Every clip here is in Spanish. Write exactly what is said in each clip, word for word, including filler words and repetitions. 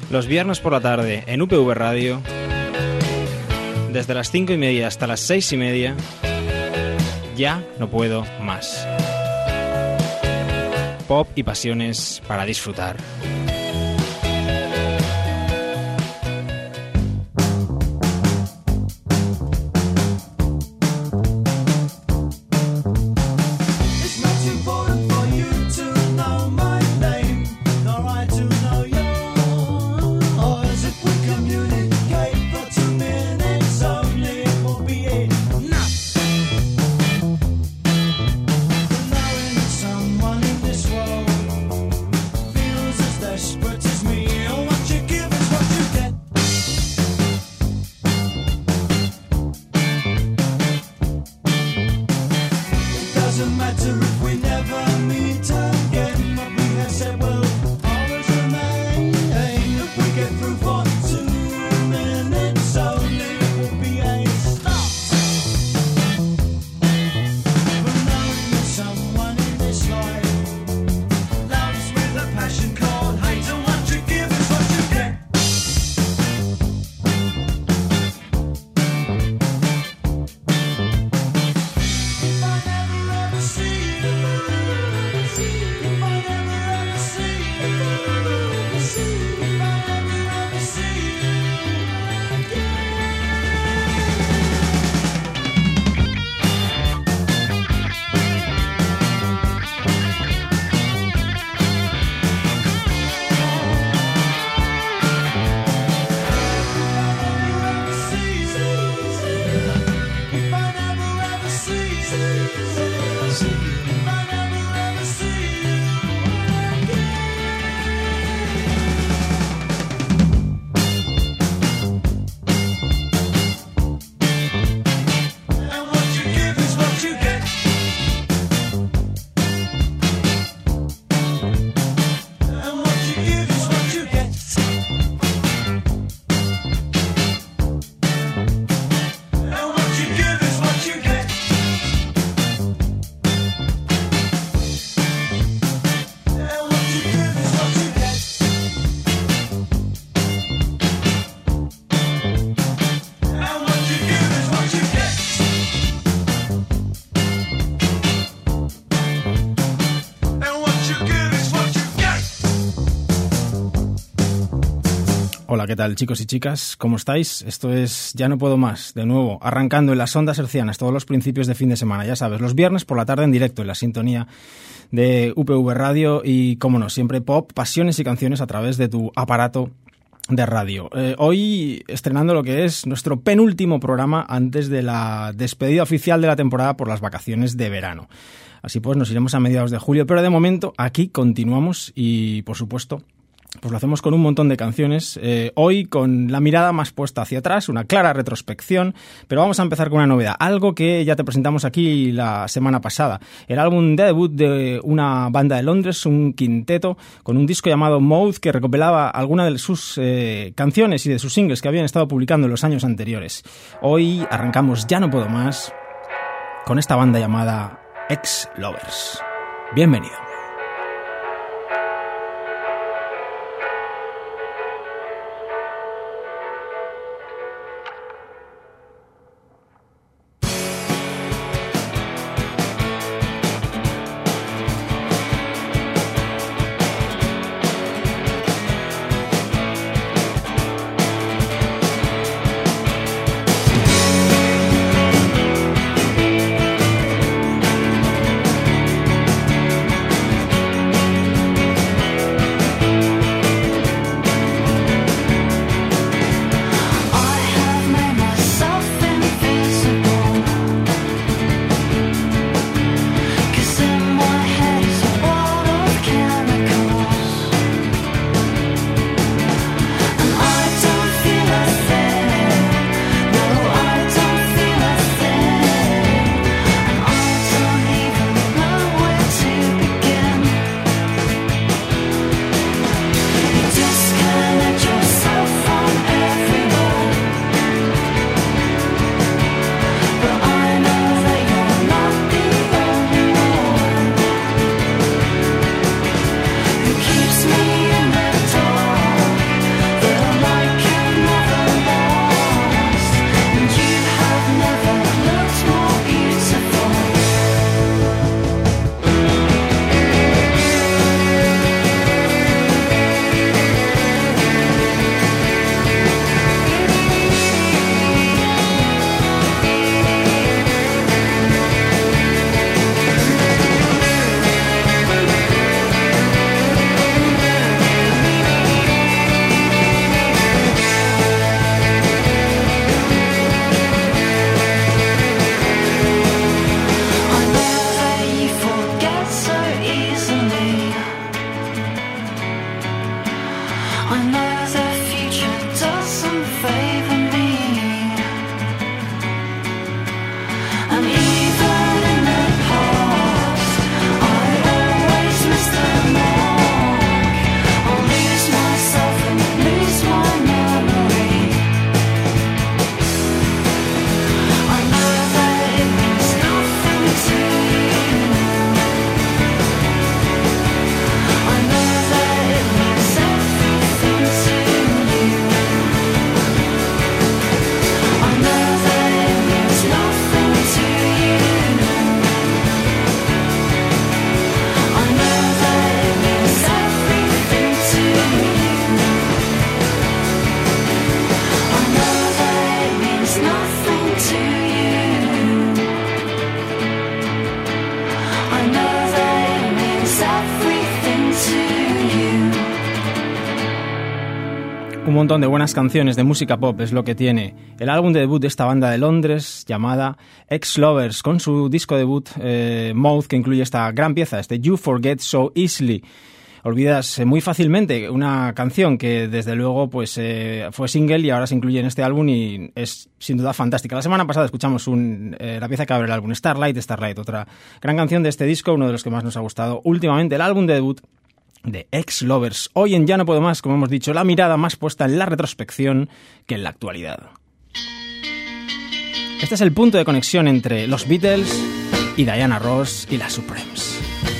Los viernes por la tarde en U P V Radio, desde las cinco y media hasta las seis y media, ya no puedo más. Pop y pasiones para disfrutar. Hola, ¿qué tal, chicos y chicas? ¿Cómo estáis? Esto es Ya no puedo más, de nuevo, arrancando en las ondas hercianas todos los principios de fin de semana, ya sabes, los viernes por la tarde en directo en la sintonía de U P V Radio y, como no, siempre pop, pasiones y canciones a través de tu aparato de radio. Eh, hoy estrenando lo que es nuestro penúltimo programa antes de la despedida oficial de la temporada por las vacaciones de verano. Así pues, nos iremos a mediados de julio, pero de momento aquí continuamos y, por supuesto, pues lo hacemos con un montón de canciones, eh, hoy con la mirada más puesta hacia atrás, una clara retrospección, pero vamos a empezar con una novedad, algo que ya te presentamos aquí la semana pasada, el álbum de debut de una banda de Londres, un quinteto, con un disco llamado Mouth que recopilaba algunas de sus eh, canciones y de sus singles que habían estado publicando en los años anteriores. Hoy arrancamos Ya no puedo más con esta banda llamada Ex-Lovers. Bienvenido. We'll be right back. Un montón de buenas canciones de música pop es lo que tiene el álbum de debut de esta banda de Londres llamada Ex-Lovers, con su disco debut eh, Mouth, que incluye esta gran pieza, este You Forget So Easily. Olvidas muy fácilmente, una canción que desde luego pues eh, fue single y ahora se incluye en este álbum y es sin duda fantástica. La semana pasada escuchamos un, eh, la pieza que abre el álbum, Starlight, Starlight, otra gran canción de este disco, uno de los que más nos ha gustado últimamente, el álbum de debut de Ex-Lovers. Hoy en Ya no puedo más, como hemos dicho, la mirada más puesta en la retrospección que en la actualidad. Este es el punto de conexión entre los Beatles y Diana Ross y las Supremes.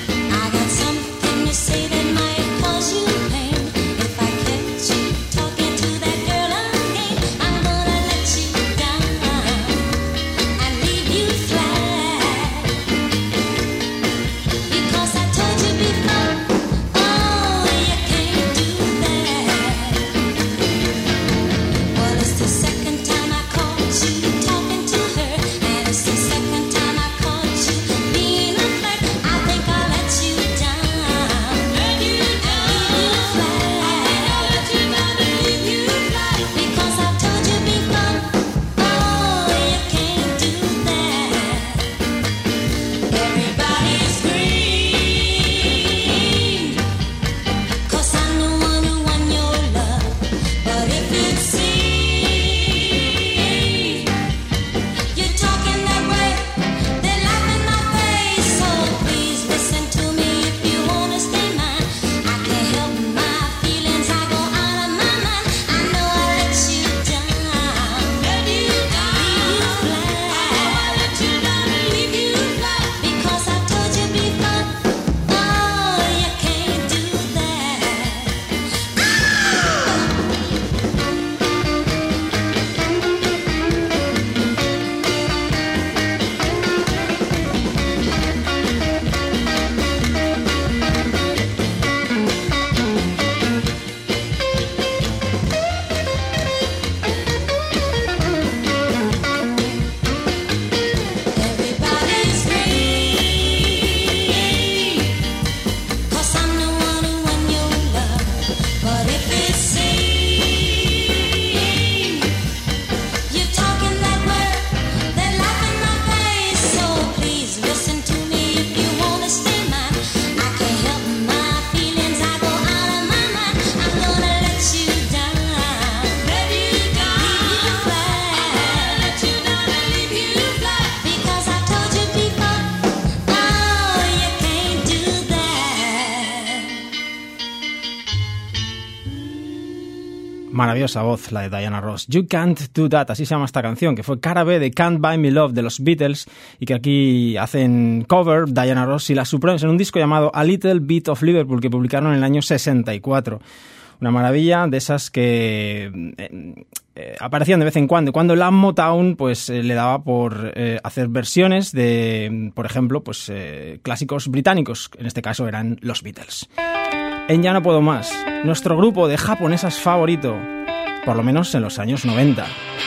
Maravillosa voz la de Diana Ross. You Can't Do That, así se llama esta canción, que fue cara B de Can't Buy Me Love de los Beatles y que aquí hacen cover Diana Ross y las Supremes en un disco llamado A Little Bit of Liverpool que publicaron en el año sesenta y cuatro. Una maravilla de esas que eh, eh, aparecían de vez en cuando. Cuando la Motown pues eh, le daba por eh, hacer versiones de, por ejemplo, pues eh, clásicos británicos. En este caso eran los Beatles. En Ya no puedo más, nuestro grupo de japonesas favorito, por lo menos en los años noventa.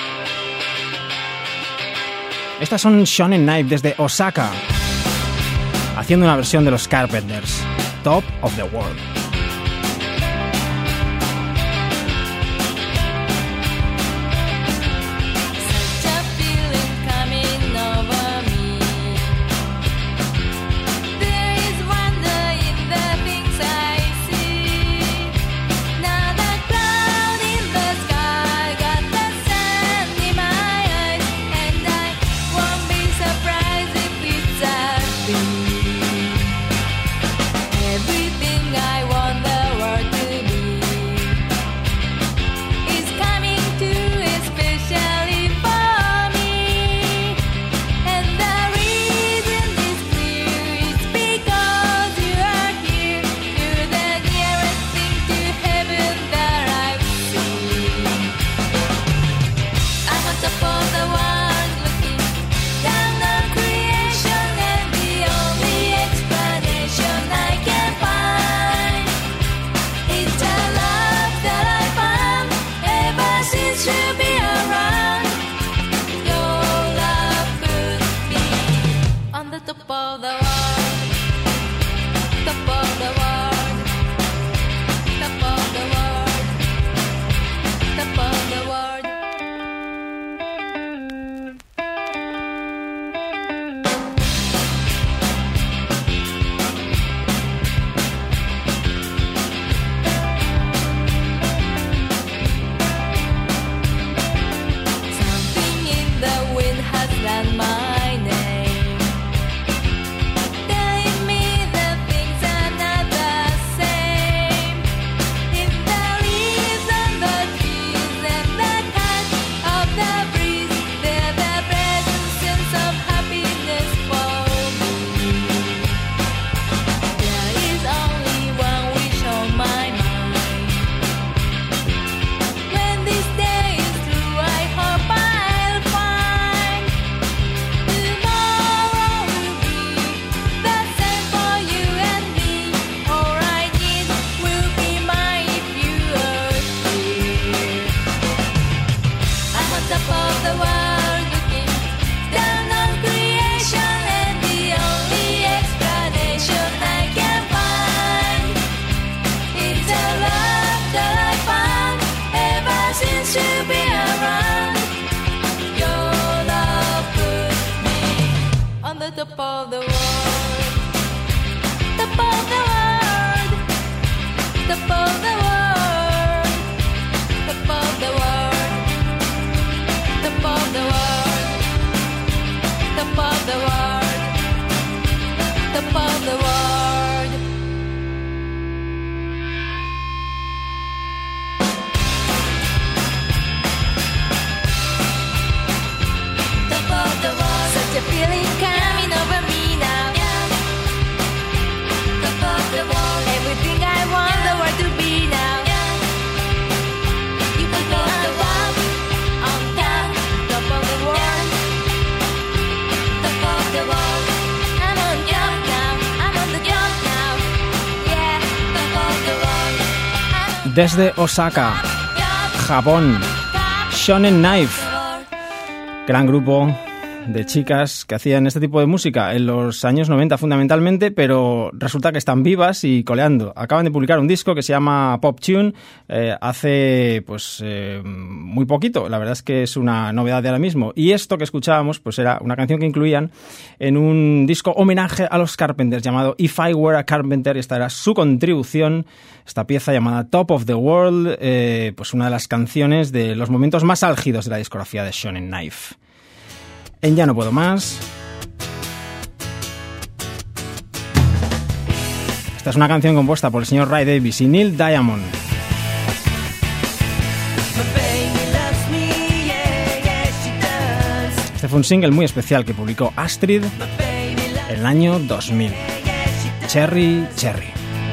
Estas son Shonen Knife desde Osaka, haciendo una versión de los Carpenters, Top of the World. That top of the world, top of the world, top of the world, top of the world, top of the world, top of the world, top of the world. Such a feeling coming over me now. Top of the world, everything I want the world to be now. You put me on top, on top, top of the world, top of the world. I'm on top now, I'm on the jump now. Yeah, top of the world. Desde Osaka, Japón, Shonen Knife, gran grupo de chicas que hacían este tipo de música en los años noventa fundamentalmente, pero resulta que están vivas y coleando. Acaban de publicar un disco que se llama Pop Tune eh, hace pues eh, muy poquito. La verdad es que es una novedad de ahora mismo. Y esto que escuchábamos pues era una canción que incluían en un disco homenaje a los Carpenters llamado If I Were a Carpenter. Esta era su contribución, esta pieza llamada Top of the World, eh, pues una de las canciones de los momentos más álgidos de la discografía de Shonen Knife. En Ya no puedo más. Esta es una canción compuesta por el señor Ray Davies y Neil Diamond. Este fue un single muy especial que publicó Astrid en el año dos mil. Cherry Cherry.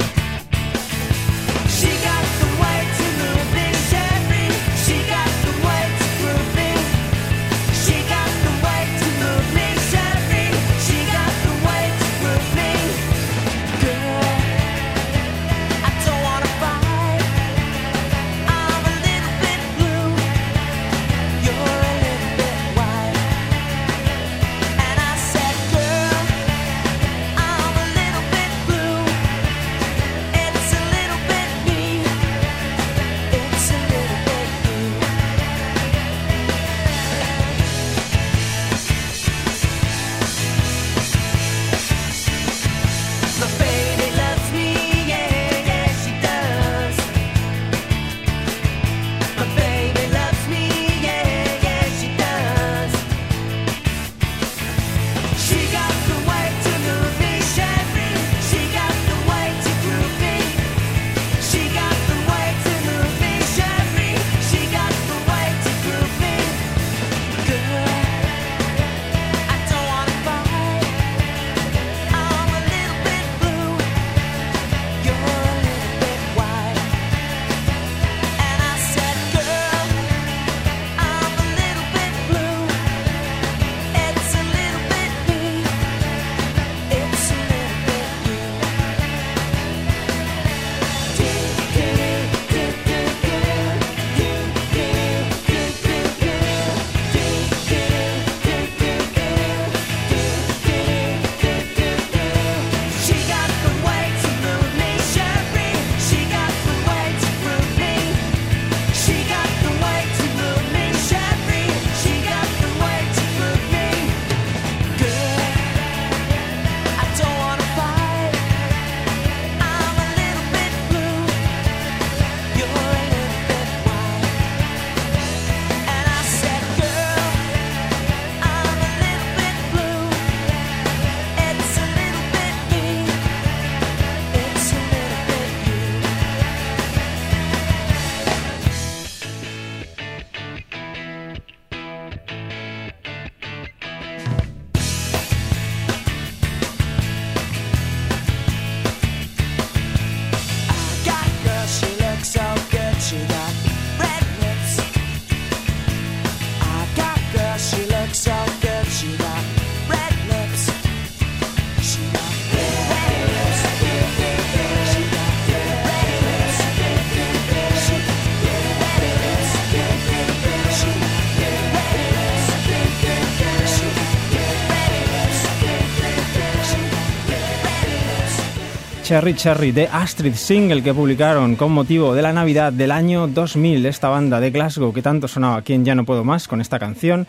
Cherry Cherry de Astrid, single que publicaron con motivo de la Navidad del año dos mil. Esta banda de Glasgow que tanto sonaba aquí en Ya no puedo más con esta canción,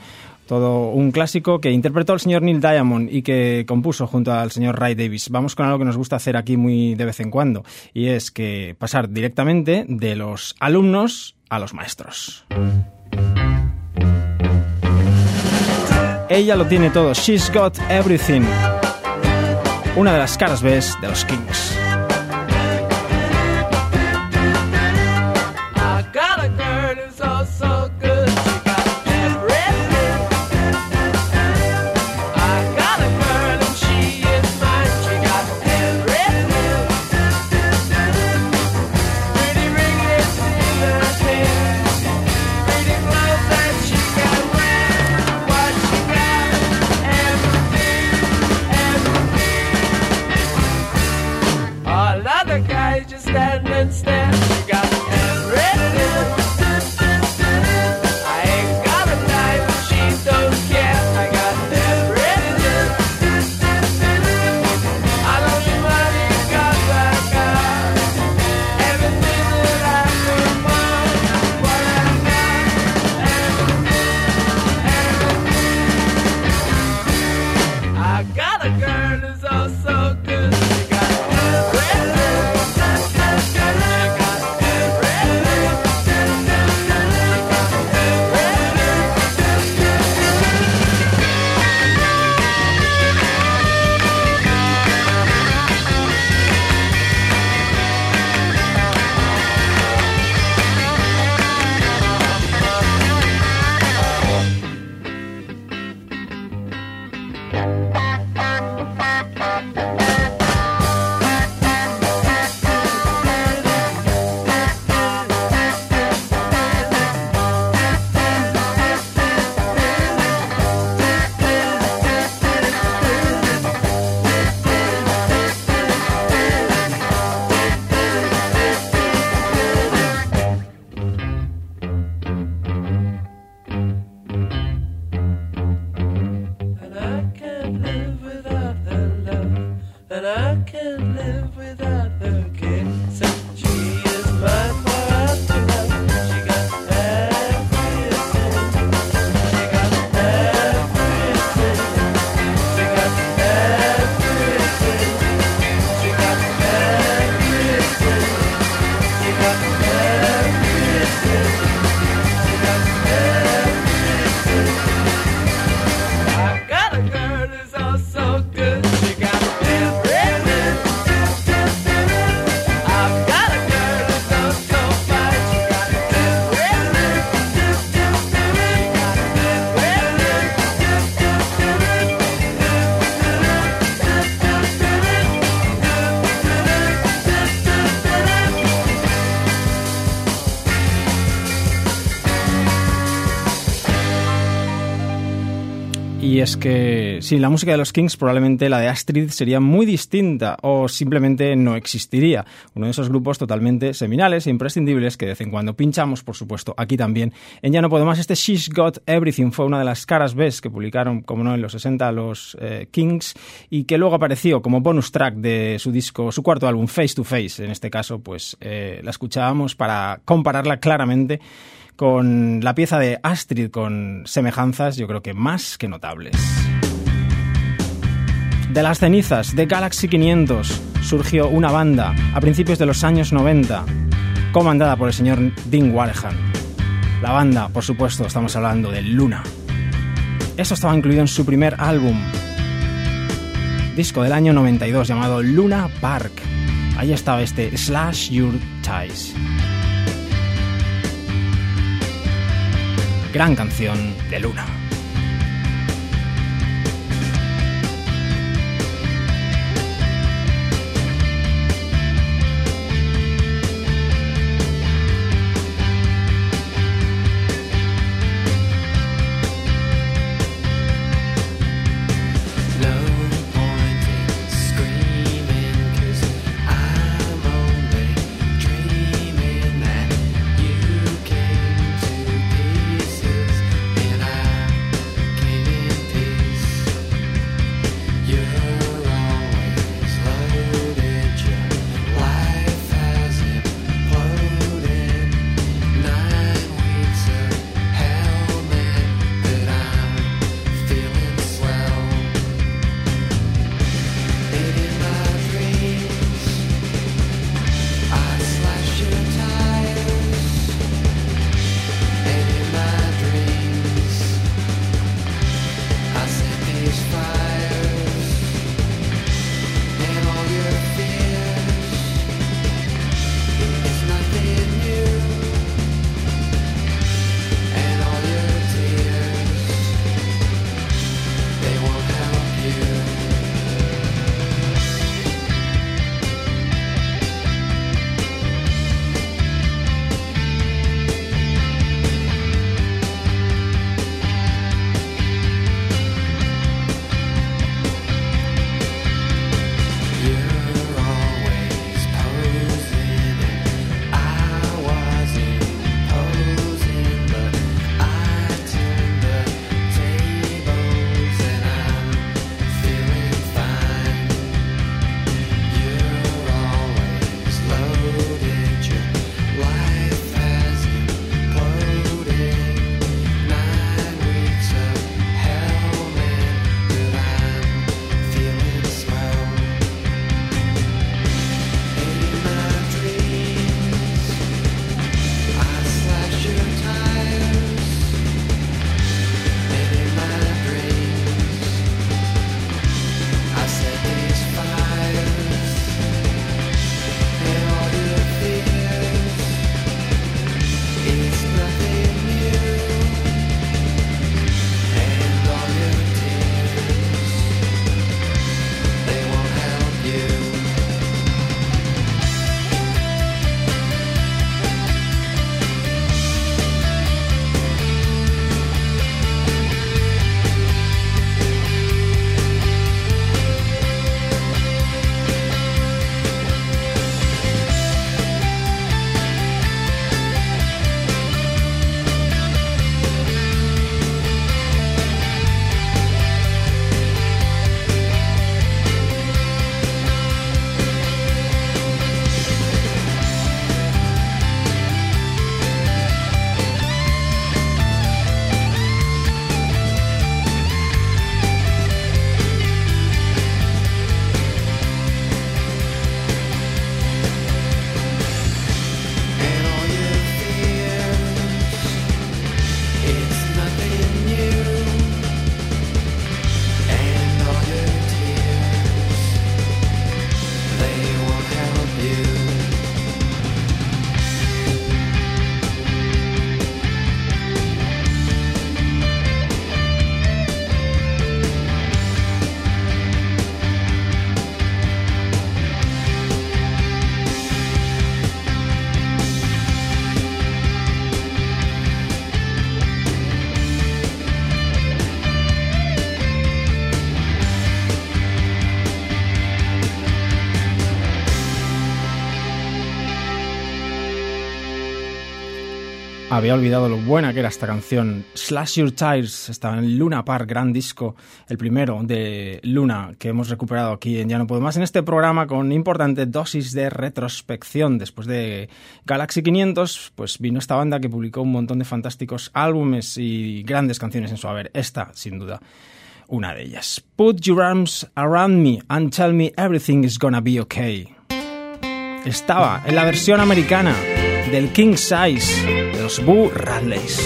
todo un clásico que interpretó el señor Neil Diamond y que compuso junto al señor Ray Davies. Vamos con algo que nos gusta hacer aquí muy de vez en cuando, y es que pasar directamente de los alumnos a los maestros. Ella lo tiene todo. She's got everything. Una de las caras B de los Kings. Y es que sin la música de los Kings probablemente la de Astrid sería muy distinta o simplemente no existiría. Uno de esos grupos totalmente seminales e imprescindibles que de vez en cuando pinchamos, por supuesto, aquí también. En Ya no puedo más, este She's Got Everything fue una de las caras B que publicaron, como no, en los sesenta los eh, Kings, y que luego apareció como bonus track de su disco, su cuarto álbum, Face to Face. En este caso, pues eh, la escuchábamos para compararla claramente con la pieza de Astrid, con semejanzas, yo creo que más que notables. De las cenizas de Galaxy quinientos surgió una banda a principios de los años noventa, comandada por el señor Dean Wareham. La banda, por supuesto, estamos hablando de Luna. Esto estaba incluido en su primer álbum, disco del año noventa y dos, llamado Luna Park. Ahí estaba este Slash Your Ties. Gran canción de Luna. You came to pieces and I Había olvidado lo buena que era esta canción. Slash Your Tires está en Luna Park, gran disco, el primero de Luna que hemos recuperado aquí en Ya No Puedo Más en este programa con importante dosis de retrospección. Después de Galaxy quinientos, pues vino esta banda que publicó un montón de fantásticos álbumes y grandes canciones en su haber. Esta, sin duda, una de ellas. Put your arms around me and tell me everything is gonna be okay. Estaba en la versión americana del King Size de los Boo Radleys.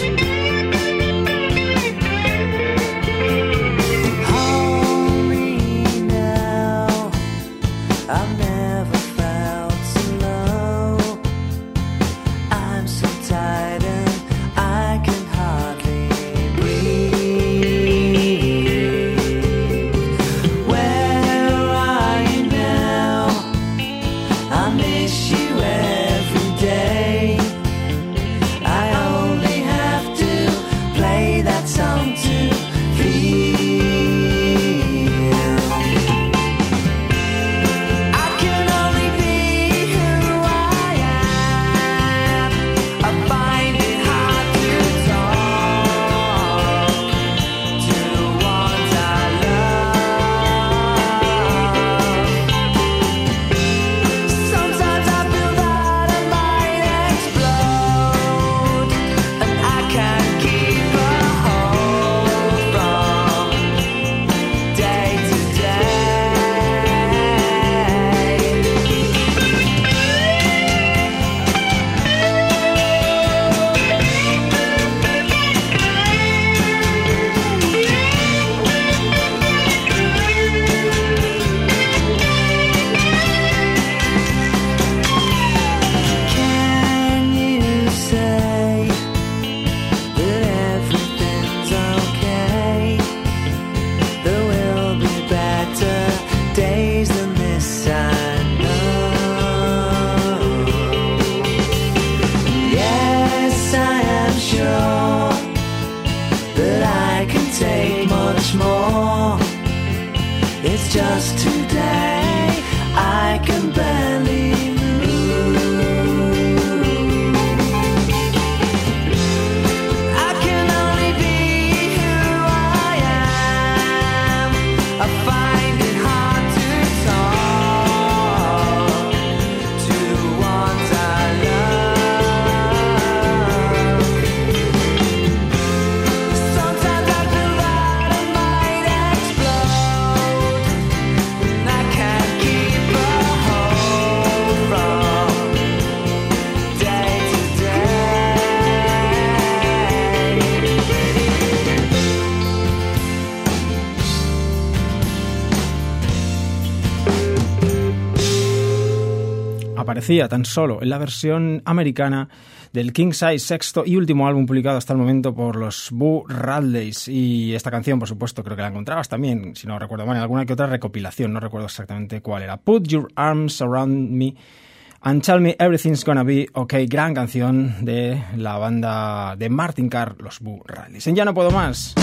Aparecía tan solo en la versión americana del King Size, sexto y último álbum publicado hasta el momento por los Boo Radleys. Y esta canción, por supuesto, creo que la encontrabas también, si no recuerdo mal, en alguna que otra recopilación, no recuerdo exactamente cuál era. Put your arms around me and tell me everything's gonna be okay. Gran canción de la banda de Martin Carr, los Boo Radleys. En Ya No Puedo Más,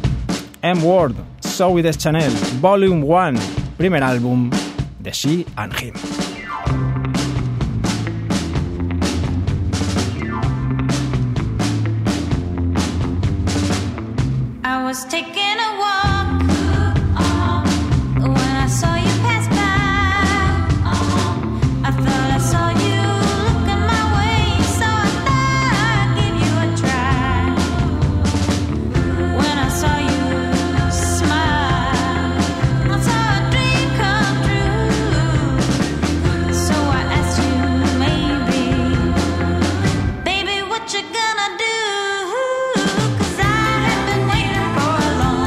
M-Word, So With Chanel, Volume one, primer álbum de She and Him. I was taking a walk uh-huh, when I saw you pass by. Uh-huh, I thought I saw you looking my way, so I thought I'd give you a try. When I saw you smile, I saw a dream come true. So I asked you, maybe, baby, what you gonna do? 'Cause I have been waiting for a long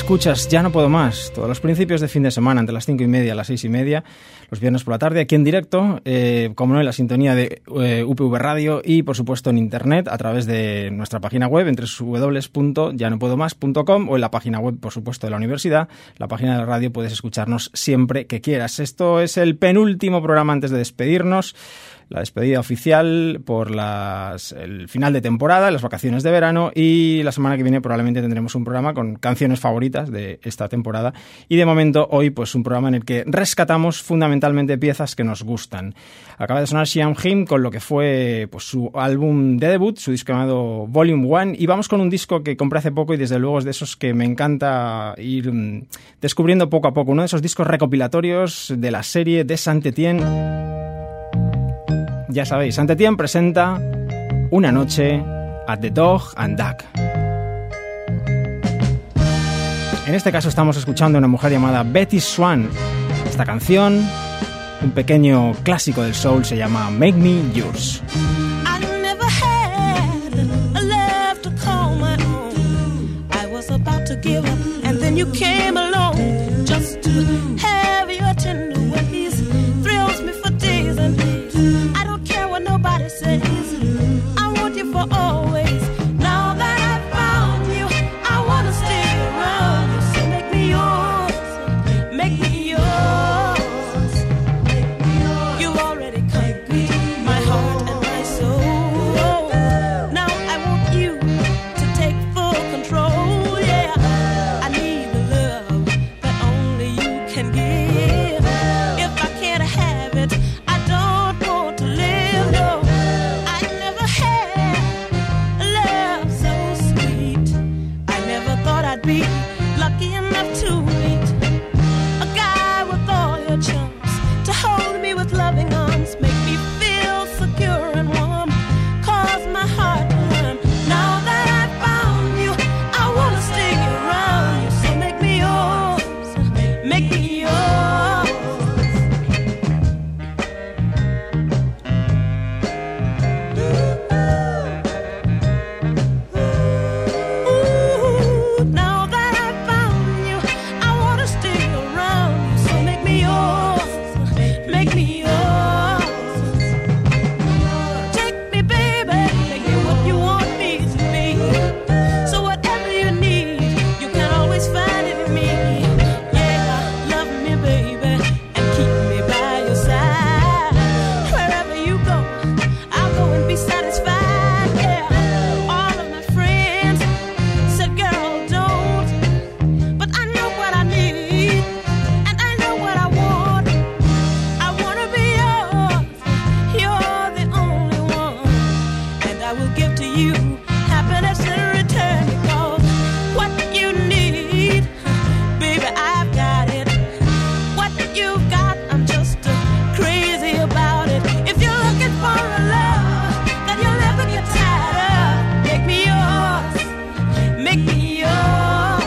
escuchas Ya no puedo más, todos los principios de fin de semana, entre las cinco y media a las seis y media, los viernes por la tarde, aquí en directo, eh, como no, en la sintonía de eh, U P V Radio y, por supuesto, en internet, a través de nuestra página web, en doble u doble u doble u punto ya no puedo más punto com, o en la página web, por supuesto, de la universidad. La página de la radio puedes escucharnos siempre que quieras. Esto es el penúltimo programa antes de despedirnos. La despedida oficial por las, el final de temporada, las vacaciones de verano, y la semana que viene probablemente tendremos un programa con canciones favoritas de esta temporada. Y de momento hoy pues un programa en el que rescatamos fundamentalmente piezas que nos gustan. Acaba de sonar Xiang Him con lo que fue pues su álbum de debut, su disco llamado Volume One, y vamos con un disco que compré hace poco y desde luego es de esos que me encanta ir mmm, descubriendo poco a poco. Uno de esos discos recopilatorios de la serie de Saint-Étienne. Ya sabéis, Saint-Étienne presenta Una noche at the Dog and Duck. En este caso estamos escuchando a una mujer llamada Betty Swan. Esta canción, un pequeño clásico del soul, se llama Make Me Yours. I never had a love to call my own. I was about to give up and then you came along. Just to have your tender ways thrills me for days and days. I don't care what nobody says. I want you for always. Now that I've found you, I want to stay around you. So make me yours, make me yours. You've already conquered my heart and my soul. Now I want you to take full control. Yeah, I need the love that only you can give. If I can't have it, I don't want to live. No, I never had a love so sweet. I never thought I'd be lucky enough to meet a guy with all your charms, to hold me with loving arms, make me feel secure and warm, cause my heart to run. Now that I've found you, I wanna stay around you. So make me yours, make me yours. Ooh, now that I've found you, I wanna stay around you. So make me yours, make me yours. Take me, baby, make me what you want me to be. So whatever you need, you can always find it in me. Yeah, love me, baby, and keep me by your side. Wherever you go, I'll go and be satisfied. Yeah, all of my friends said, girl, don't. But I know what I need, and I know what I want. I wanna be yours, you're the only one. And I will give to you happiness in return, because what you need, baby, I've got it. What you've got, I'm just uh, crazy about it. If you're looking for a love that you'll never get tired of, make me yours, make me yours.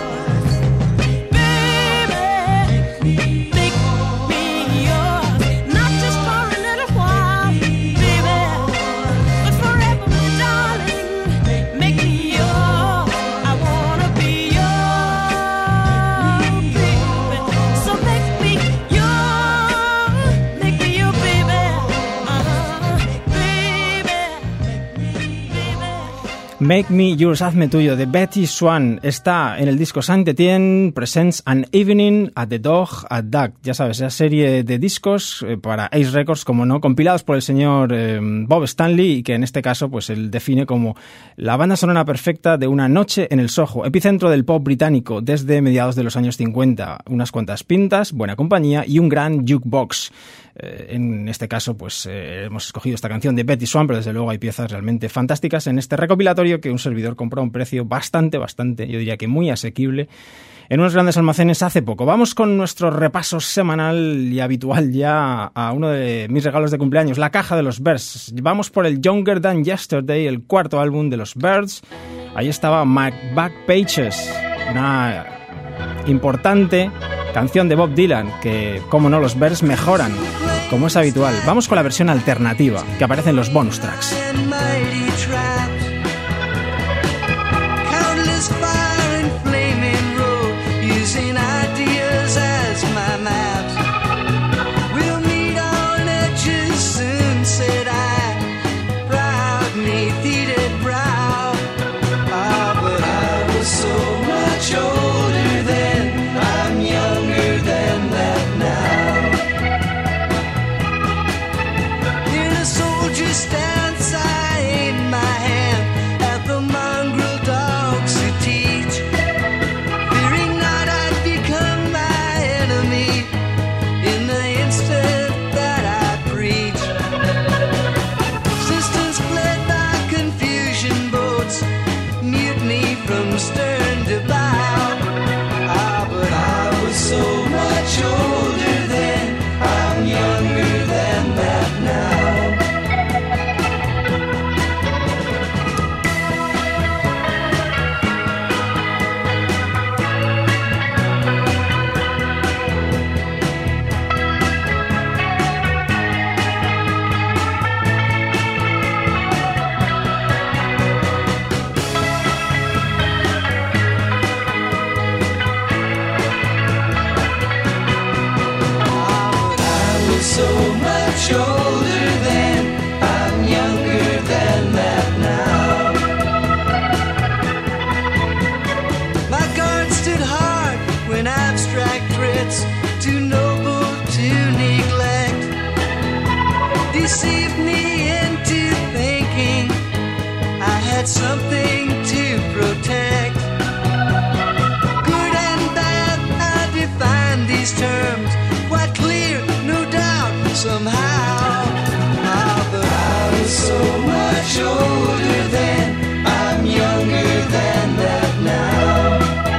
Baby, make me yours. Not just for a little while, baby, but forever, my darling. Make me yours. I wanna be yours, baby. So make me yours, make me your baby. Uh-huh, baby, baby. Make Me Yours, hazme tuyo, de Betty Swan. Está en el disco Saint-Étienne Presents An Evening at the Dog at Duck. Ya sabes, esa serie de discos eh, para Ace Records, como no, compilados por el señor eh, Bob Stanley, y que en este caso pues él define como la banda sonora perfecta de una noche en el Soho, epicentro del pop británico desde mediados de los años cincuenta. Unas cuantas pintas, buena compañía y un gran jukebox. Eh, en este caso pues eh, hemos escogido esta canción de Betty Swan, pero desde luego hay piezas realmente fantásticas en este recopilatorio que un servidor compró a un precio bastante, bastante, yo diría que muy asequible, en unos grandes almacenes hace poco. Vamos con nuestro repaso semanal y habitual ya a uno de mis regalos de cumpleaños, la caja de los Byrds. Vamos por el Younger Than Yesterday, el cuarto álbum de los Byrds. Ahí estaba My Back Pages, una importante canción de Bob Dylan que, como no, los Byrds mejoran, como es habitual. Vamos con la versión alternativa que aparece en los bonus tracks. Countless fire and flaming road, you so much older then, I'm younger than that now. My guard stood hard when abstract threats, too noble to neglect, deceived me into thinking I had something to protect. Good and bad, I define these terms quite clear, no doubt, somehow. Ah, but I was so much older then, I'm younger than that now.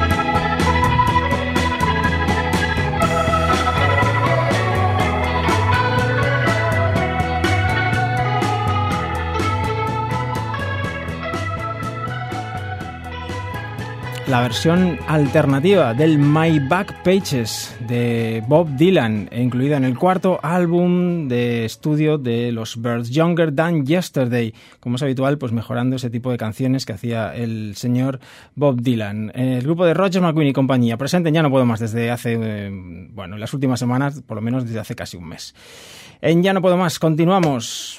La versión alternativa del My Back Pages de Bob Dylan, incluida en el cuarto álbum de estudio de los Birds, Younger Than Yesterday, como es habitual, pues mejorando ese tipo de canciones que hacía el señor Bob Dylan. El grupo de Roger McGuinn y compañía presenten Ya no puedo más desde hace, eh, bueno, las últimas semanas, por lo menos desde hace casi un mes. En Ya no puedo más, continuamos.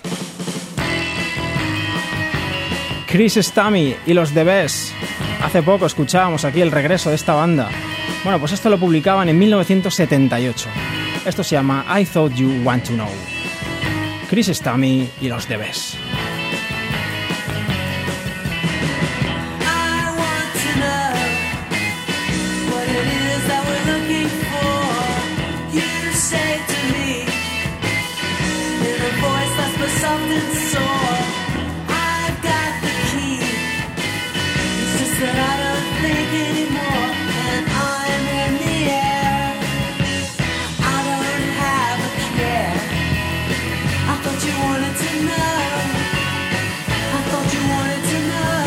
Chris Stammy y los The Best. Hace poco escuchábamos aquí el regreso de esta banda. Bueno, pues esto lo publicaban en mil novecientos setenta y ocho. Esto se llama I Thought You Want to Know. Chris Stammy y los The Best. That I don't think anymore, and I'm in the air. I don't have a care. I thought you wanted to know. I thought you wanted to know.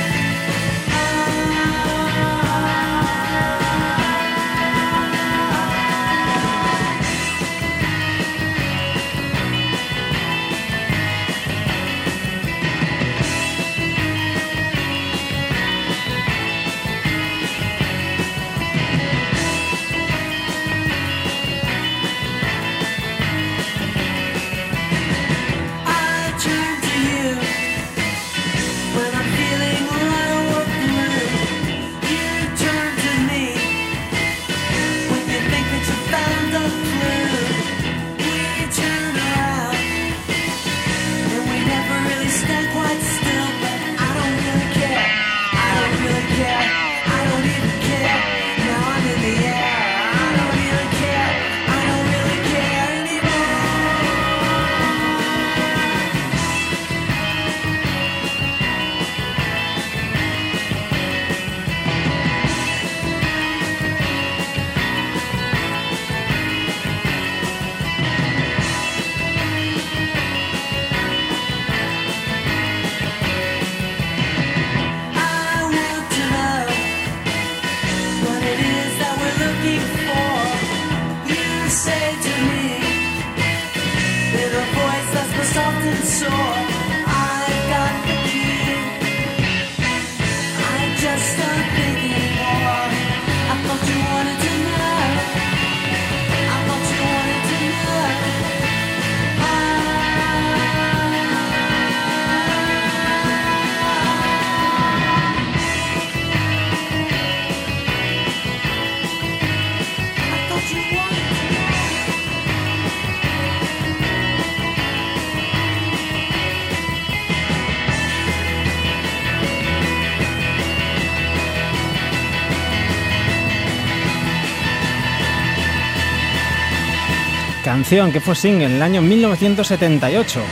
Canción que fue single en el año mil novecientos setenta y ocho.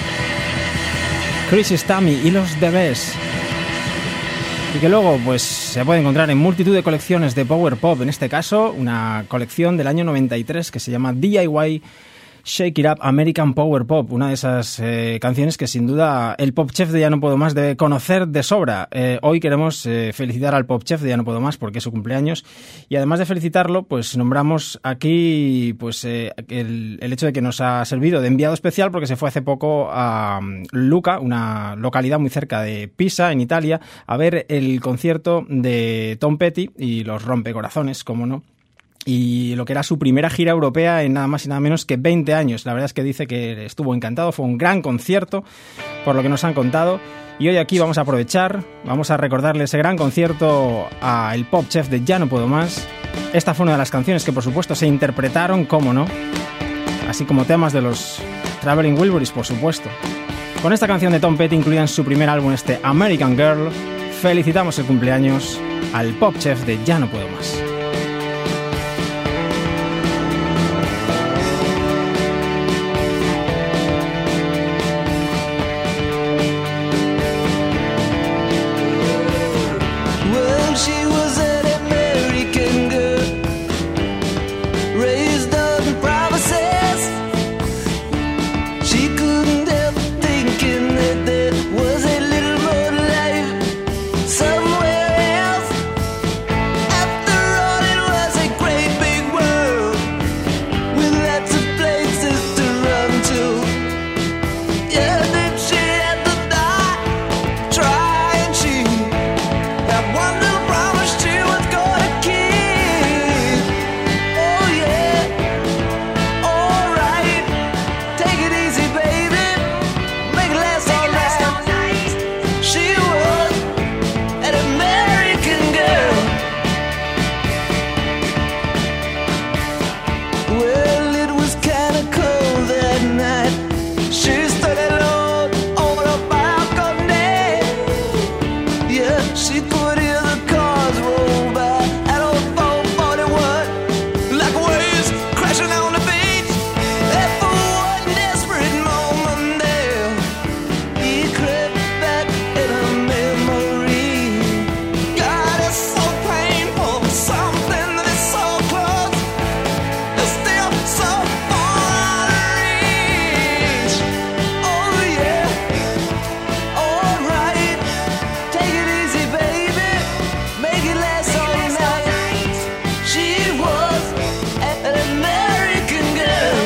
Chris Stammy y los The Best. Y que luego pues se puede encontrar en multitud de colecciones de Power Pop. En este caso, una colección del año noventa y tres que se llama D I Y Shake It Up American Power Pop, una de esas eh, canciones que sin duda el Pop Chef de Ya no puedo más debe conocer de sobra. Eh, hoy queremos eh, felicitar al Pop Chef de Ya no puedo más porque es su cumpleaños, y además de felicitarlo, pues nombramos aquí pues eh, el, el hecho de que nos ha servido de enviado especial porque se fue hace poco a um, Lucca, una localidad muy cerca de Pisa, en Italia, a ver el concierto de Tom Petty y los Rompecorazones, como no. y lo que era su primera gira europea en nada más y nada menos que veinte años. La verdad es que dice que estuvo encantado, fue un gran concierto, por lo que nos han contado. Y hoy aquí vamos a aprovechar, vamos a recordarle ese gran concierto a el Pop Chef de Ya No Puedo Más. Esta fue una de las canciones que por supuesto se interpretaron, cómo no, así como temas de los Traveling Wilburys, por supuesto. Con esta canción de Tom Petty incluida en su primer álbum, este American Girl, felicitamos el cumpleaños al Pop Chef de Ya No Puedo Más. Well, she was an American girl, raised on promises. She couldn't help thinking that there was a little more life somewhere else. After all, it was a great big world with lots of places to run to. Yeah, then she had to die trying. She had one little promise she was gonna keep. Oh yeah, alright. Take it easy, baby. Make it last all night. She was an American girl. Well, it was kinda cold that night. She stood alone over the balcony. Yeah, she could hear the cars roll by at old four forty-one, like waves crashing on the beach. And for one desperate moment there, he crept back in her memory. God, it's so painful, something that is so close, is still so far out of reach. Oh yeah, alright. Take it easy, baby. Make it last all night. She was an American girl.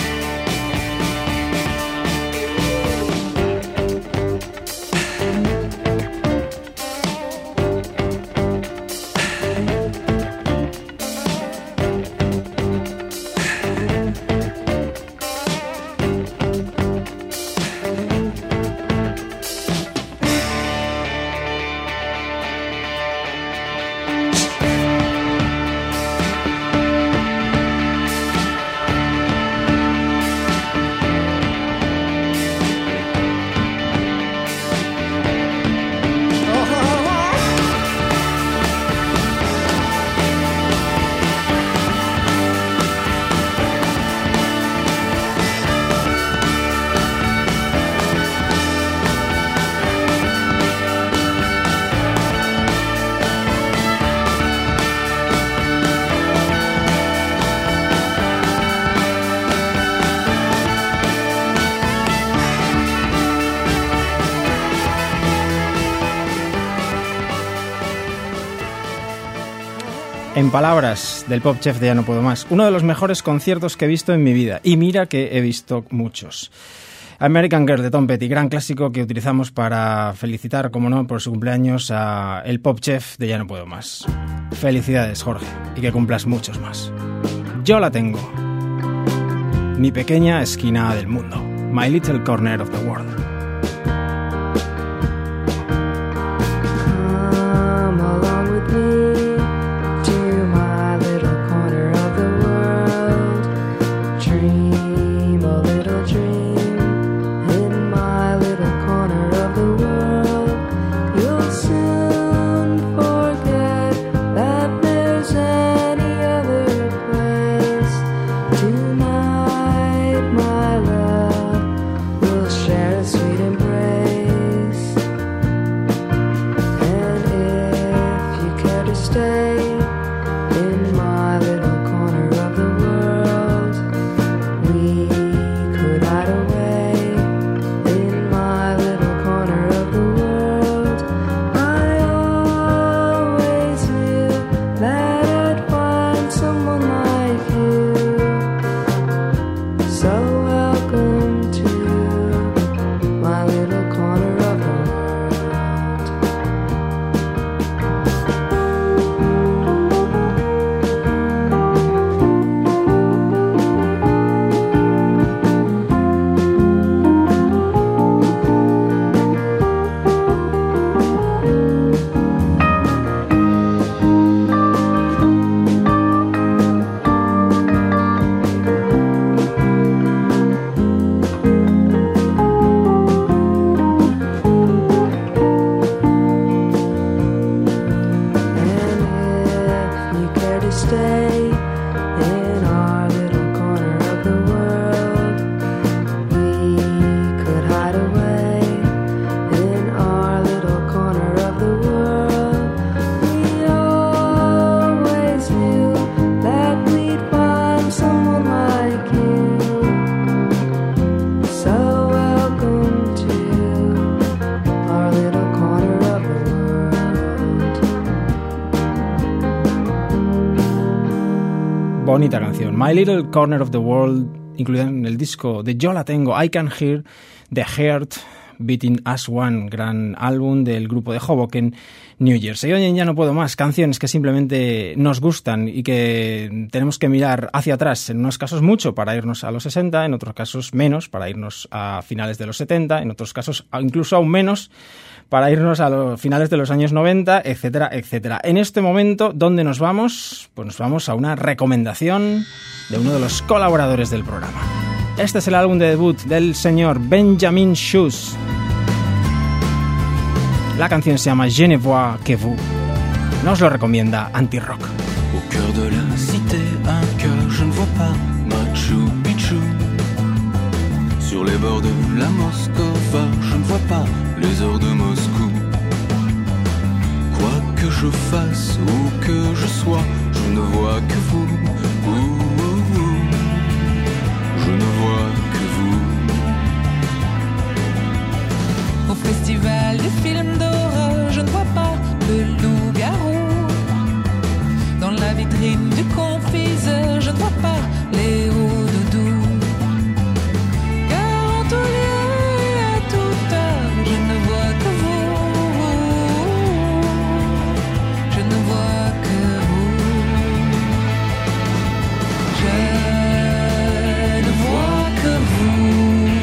En palabras del Pop Chef de Ya No Puedo Más, uno de los mejores conciertos que he visto en mi vida. Y mira que he visto muchos. American Girl de Tom Petty, gran clásico que utilizamos para felicitar, como no, por su cumpleaños a el Pop Chef de Ya No Puedo Más. Felicidades, Jorge, y que cumplas muchos más. Yo la tengo. Mi pequeña esquina del mundo. My little corner of the world. Come along with me to my little corner of the world. Dream a little dream in my little corner of the world. You'll soon forget that there's any other place. Tonight, my love, we'll share a sweet bonita canción. My Little Corner of the World, incluida en el disco de Yo La Tengo, I Can Hear the Heart Beating as One, gran álbum del grupo de Hoboken, New Jersey. Oye, ya no puedo más, canciones que simplemente nos gustan y que tenemos que mirar hacia atrás, en unos casos mucho para irnos a los sesenta, en otros casos menos para irnos a finales de los setenta, en otros casos incluso aún menos para irnos a los finales de los años noventa, etcétera, etcétera. En este momento, ¿dónde nos vamos? Pues nos vamos a una recomendación de uno de los colaboradores del programa. Este es el álbum de debut del señor Benjamin Shoes. La canción se llama Je ne vois que vous. Nos lo recomienda Anti-Rock. Au cœur de la cité, un cœur, je ne vois pas Machu Picchu. Sur les bords de la Moscova, je ne vois pas les heures de Moscou. Quoi que je fasse, où que je sois, je ne vois que vous. Ouh, ouh, ouh. Je ne vois que vous. Au festival du film d'horreur, je ne vois pas le loup-garou. Dans la vitrine du confiseur, je ne vois pas les hauts doudous. Car en tout lieu et à toute heure, je ne vois que vous. Je ne vois que vous. Je ne vois que vous.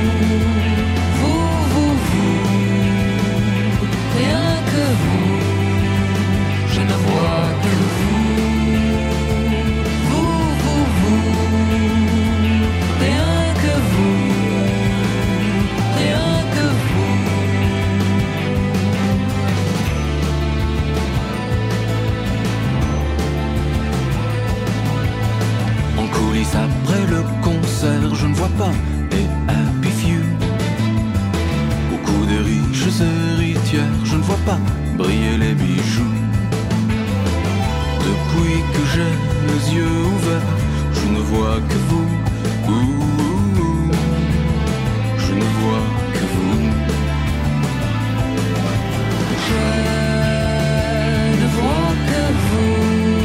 Après le concert, je ne vois pas les Happy Few. Au cou des riches héritières, je ne vois pas briller les bijoux. Depuis que j'ai les yeux ouverts, je ne vois que vous. Ouh, ouh, ouh. Je ne vois que vous. Je ne vois que vous.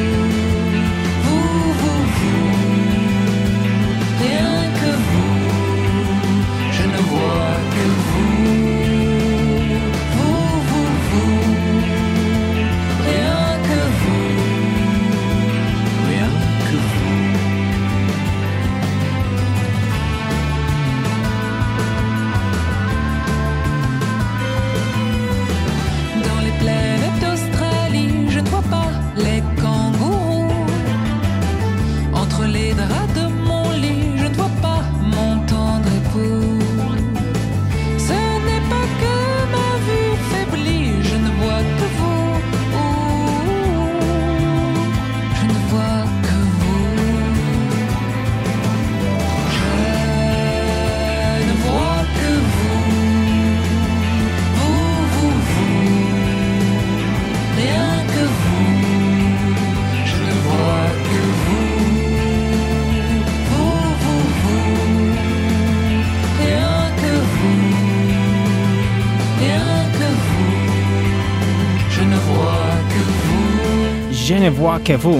Je ne vois que vous.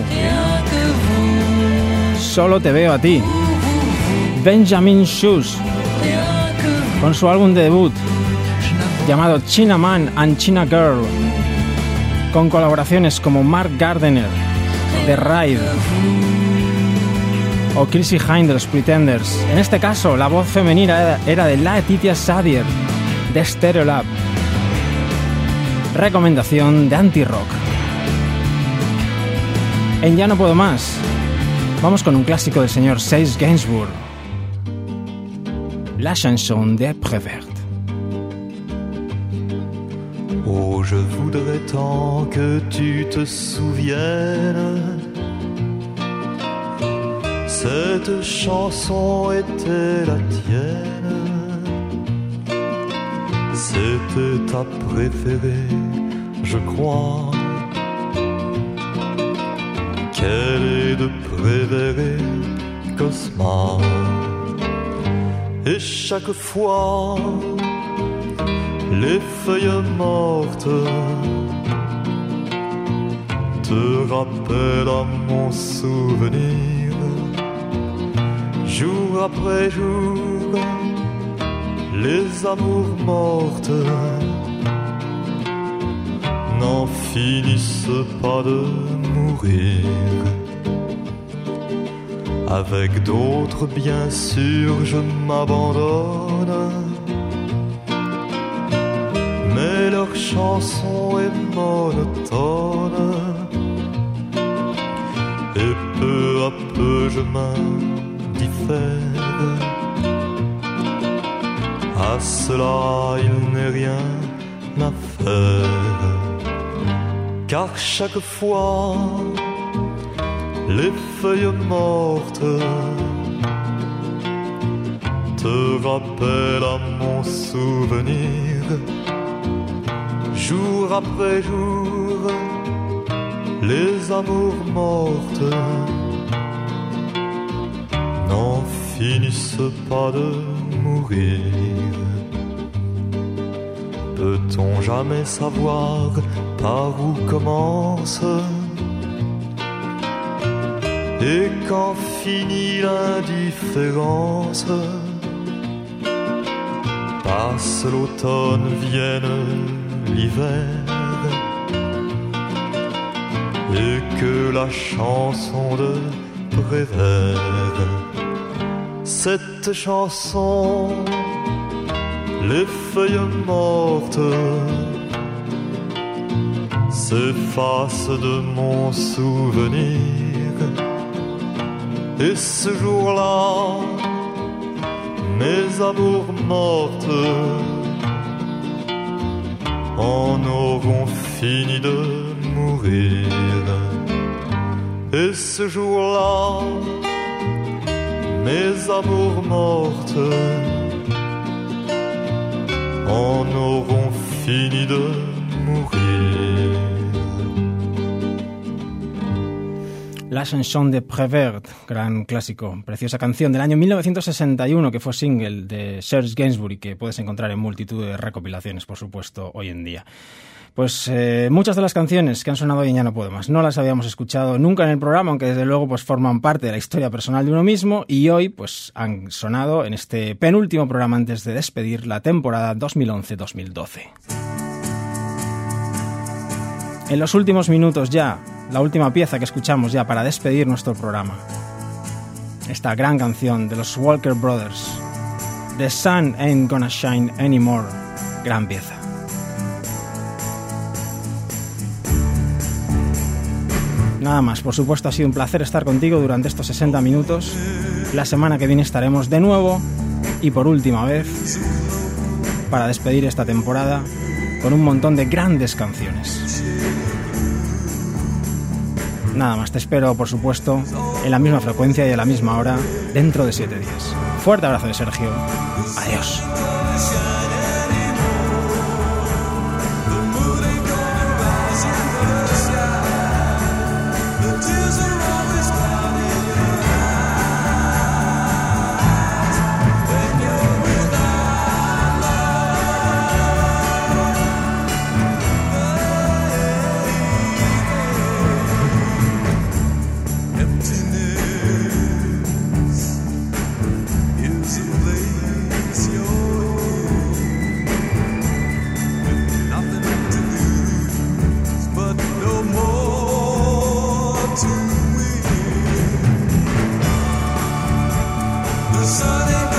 Solo te veo a ti. Benjamin Shoes, con su álbum de debut llamado China Man and China Girl, con colaboraciones como Mark Gardner de Ride o Chrissy Hynde de los Pretenders. En este caso, la voz femenina era de Laetitia Sadier de Stereolab. Recomendación de Anti-Rock. En Ya no puedo más, vamos con un clásico del señor Serge Gainsbourg, La chanson des Prévertes. Oh, je voudrais tant que tu te souviennes, cette chanson était la tienne, c'était ta préférée, je crois. Qu'elle est de Prévert et Cosma. Et chaque fois, les feuilles mortes te rappellent à mon souvenir jour après jour, les amours mortes n'en finissent pas de mourir. Avec d'autres, bien sûr, je m'abandonne, mais leur chanson est monotone, et peu à peu je m'indiffère. À cela il n'est rien à faire, car chaque fois les feuilles mortes te rappellent à mon souvenir. Jour après jour, les amours mortes n'en finissent pas de mourir. Peut-on jamais savoir par où commence et quand finit l'indifférence? Passe l'automne, vienne l'hiver, et que la chanson de Prévert, cette chanson, les feuilles mortes s'effacent de mon souvenir. Et ce jour-là, mes amours mortes en auront fini de mourir. Et ce jour-là, mes amours mortes en auront fini de mourir. La chanson de Prévert, gran clásico, preciosa canción del año mil novecientos sesenta y uno que fue single de Serge Gainsbourg y que puedes encontrar en multitud de recopilaciones, por supuesto, hoy en día. Pues eh, muchas de las canciones que han sonado hoy en Ya No Puedo Más no las habíamos escuchado nunca en el programa, aunque desde luego pues forman parte de la historia personal de uno mismo, y hoy pues han sonado en este penúltimo programa antes de despedir la temporada dos mil once dos mil doce. En los últimos minutos ya, la última pieza que escuchamos ya para despedir nuestro programa. Esta gran canción de los Walker Brothers, The Sun Ain't Gonna Shine Anymore, gran pieza. Nada más, por supuesto ha sido un placer estar contigo durante estos sesenta minutos. La semana que viene estaremos de nuevo y por última vez para despedir esta temporada con un montón de grandes canciones. Nada más, te espero por supuesto en la misma frecuencia y a la misma hora dentro de siete días. Fuerte abrazo de Sergio. Adiós. The sun ain't